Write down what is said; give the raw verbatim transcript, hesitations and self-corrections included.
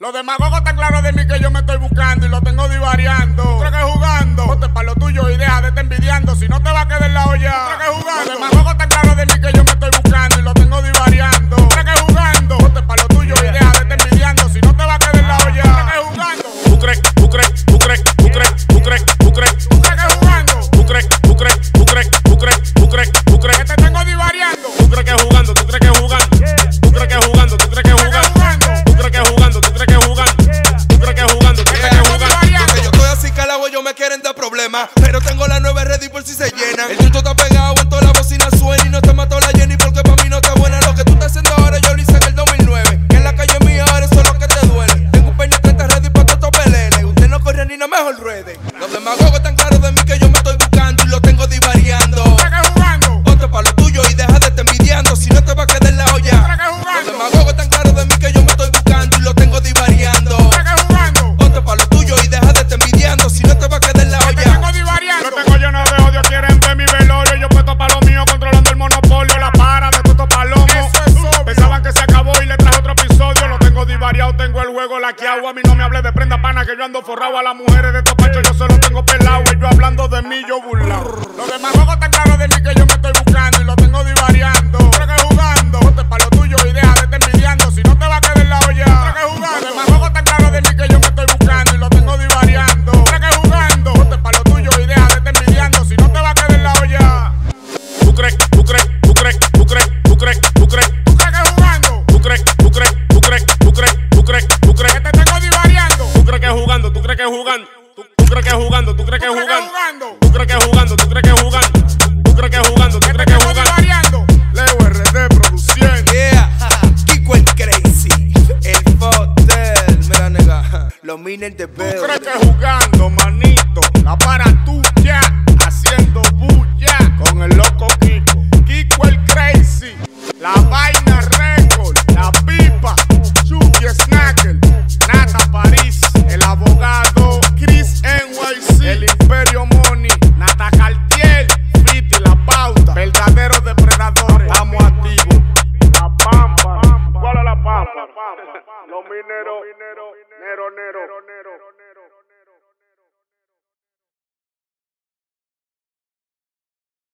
Los demagogos están claros de mí que yo me estoy buscando y lo tengo divariando. ¿Tú crees que jugando? Ponte pa' lo tuyo y deja de estar envidiando. Si no te va a quedar la olla. ¿Tú crees que jugando? Los demagogos están claros de mí que yo me estoy buscando y lo tengo divariando. ¿Tú crees que jugando? Ponte pa' lo tuyo y deja de estar envidiando. Si no te va a quedar la olla. ¿Tú crees que jugando? ¿Tú crees? ¿Tú crees? ¿Tú crees? ¿Tú crees? ¿Tú crees? ¿Tú crees? ¿Tú crees que jugando? ¿Tú crees? ¿Tú crees? ¿Tú crees? ¿Tú crees? ¿Tú crees? ¿Tú crees? Que te tengo divariando. ¿Tú crees que jugando? ¿Tú crees que jugando? ¿Tú crees que jugando? ¿Tú crees que jugando? ¿Tú crees que jugando? ¿Tú crees que jugando? ¿Tú crees que jugando? ¿Tú crees que jugando? Porque yo estoy así calado, ellos me quieren dar problemas. Pero tengo la nueva ready por si se llenan. El tuto está pegado en toda la bocina suena. Y no te mató la Jenny porque para mí no está buena. Lo que tú estás haciendo ahora yo lo hice en el dos mil nueve. Que en la calle mía ahora eso es lo que te duele. Tengo un peine treinta ready para todos peleles. Usted no corre ni nada mejor ruede. Los demagogos están claros de mí que yo me estoy buscando y lo tengo divariando. ¿Tú crees que jugando? Ponte pa' lo tuyo y deja de estar envidiando. Si no te va a quedar la ¿Tú olla. crees que jugando? Los demagogos están claros de mí que yo me estoy buscando y lo tengo divariando. ¿Tú crees que jugando? Ponte pa' lo tuyo y deja de estar envidiando. Si no te va a quedar la Te olla. tengo divariando. Lo tengo lleno de odio, quieren ver mi velorio. Yo puesto pa' lo mío, controlando el monopolio. La para de tuto palomo. Eso es obvio. Pensaban que se acabó y le traje otro episodio. Lo tengo divariado, tengo el juego laqueado. A mí no me hables de prenda pana, que yo ando forrado. A las mujeres de estos pachos yo se los tengo pelado. Ellos hablando de mí, yo burlado. Los demagogos están claros de mí que yo me estoy buscando y lo tengo divariando. ¿Tú crees que jugando? Ponte pa' lo tuyo y deja de estar envidiando. Si no te va a quedar la olla. ¿Tú crees que jugando? Los demagogos están claros de mí que yo me estoy buscando y lo tengo divariando. ¿Tú crees que jugando? Ponte pa' lo tuyo y deja de estar envidiando. Si no te va a quedar la olla. ¿Tú crees? ¿Tú crees? ¿Tú crees? ¿Tú crees? ¿Tú crees? ¿Tú crees? ¿Tú crees que jugando? ¿Tú crees? ¿Tú crees? ¿Tú crees? ¿Tú crees? ¿Tú crees? ¿Tú crees? Que te tengo divariando. ¿Tú crees que jugando? ¿Tú crees que jugando? ¿Tú tú crees que jugando? ¿Tú crees que ¿Tú crees que jugando? jugando? ¿Tú crees que jugando? ¿Tú crees que jugando? ¿Tú crees que jugando? ¿Tú Que te crees que tengo jugando? divariando. Leo R D produciendo. Yeah, Kiko el Crazy, el Fotel, mira nega, los miners de ¿Tú Bell. crees que jugando, manito? La para tuya, haciendo bulla con el loco Kiko. Kiko el Crazy, la vaina record, la pipa, Chucky Snacker, Nata París, el abogado Chris N Y C, el Imperio Money, Nata Cartier, Fiti la pauta, verdaderos depredadores, estamos activos. La pampa, ¿cuál es la pampa? Los mineros, nero, nero, nero.